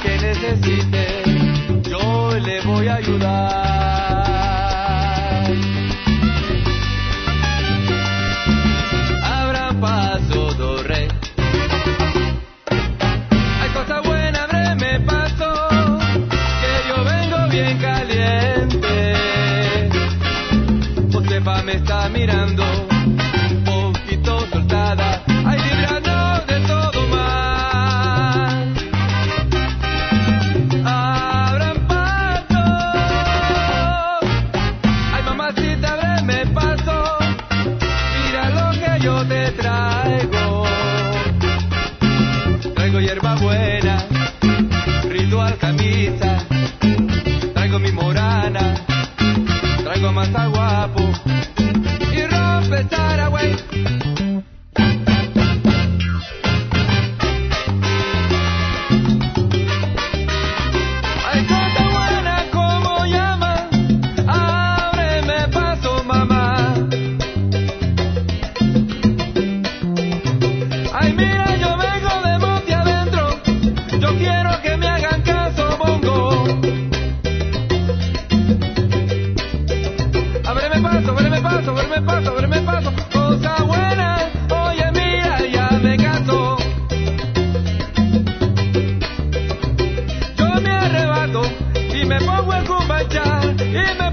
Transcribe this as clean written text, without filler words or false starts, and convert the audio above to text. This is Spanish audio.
que necesite, yo le voy a ayudar. Abran paso, do, re. Hay cosas buenas, abreme paso, que yo vengo bien caliente. Josefa me está mirando, un poquito soltada, ay, librando de todo mal. Abran paso, ay, mamacita, ábreme paso, mira lo que yo te traigo. Traigo hierba buena, ritual camisa, traigo mi morana, traigo más guapo y rompe Saragüey. Hay cosa buena como llama, ábreme paso, mamá. Ay, mira, yo vengo de monte adentro, yo quiero que me hagan caso, bongo. Ábreme paso, ábreme paso, ábreme paso, ábreme paso. Cosa buena, oye, mira, ya me caso. Yo me arrebato y me pongo el cumbachá y me